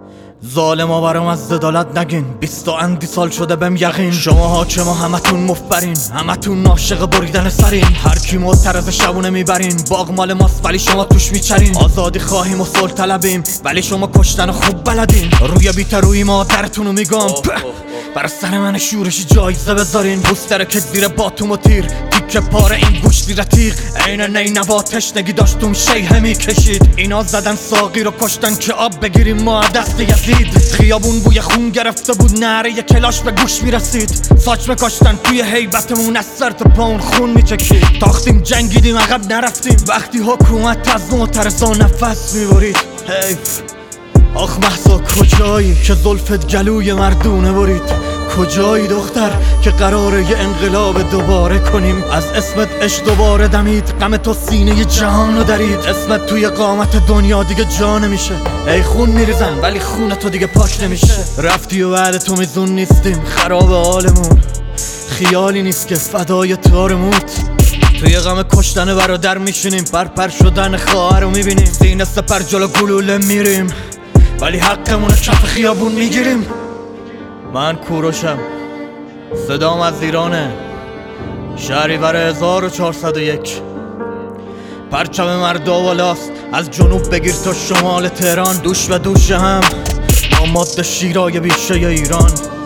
ظالما برام از عدالت نگین، 20 و اندی سال شده بهم یقین. شما حاکم و همتون مفبرین، همتون عاشق بریدن سرین. هر کی معترض شبونه میبرین، باغ مال ماست ولی شما توش میچرین. آزادی خواهیم و صلح طلبیم ولی شما کشتن خوب بلدین. روی بی‌ترویی مادرتونو میگم، برا سر من شورشی جایزه بذارین. بوستر که زیر باتوم و تیر، تیکه پاره این گوش زیر تیغ. عین نینوا تشنگی داشتم شیهه میکشید. اینا زدن ساقی رو کشتن که آب بگیریم ما دست یزید. خیابون بوی خون گرفته بود، نعره کلاش به گوش میرسید. ساچمه کاشتن توی هیبتمون، از سر تا پاون خون میچکید. تاختیم جنگیدیم عقب نرفتیم، وقتی حکومت از معترضا نفس میبرید. حیف آخ محسا کجایی که زلفت گلوی مردونه برید؟ کجایی دختر که قراره یه انقلاب دوباره کنیم؟ از اسمت عشق دوباره دمید، غم تو سینه جهانو درید. اسمت توی قامت دنیا دیگه جا نمیشه. ای خون میریزن ولی خون تو دیگه پاک نمیشه. رفتی و بعد تو میزون نیستیم، خراب حالمون. خیالی نیست که فدای تارموت. توی غم کشتن برادر میشینیم، پرپر شدن خواهر رو میبینیم. سینه سپر جلو گلوله میریم ولی حقمون کف خیابون میگیریم. من کوروشم، صدام از ایرانه، شهریور 1401. پرچم مردا والاست، از جنوب بگیر تا شمال تهران. دوش به دوش هم آماده شیرای بیشه ایران.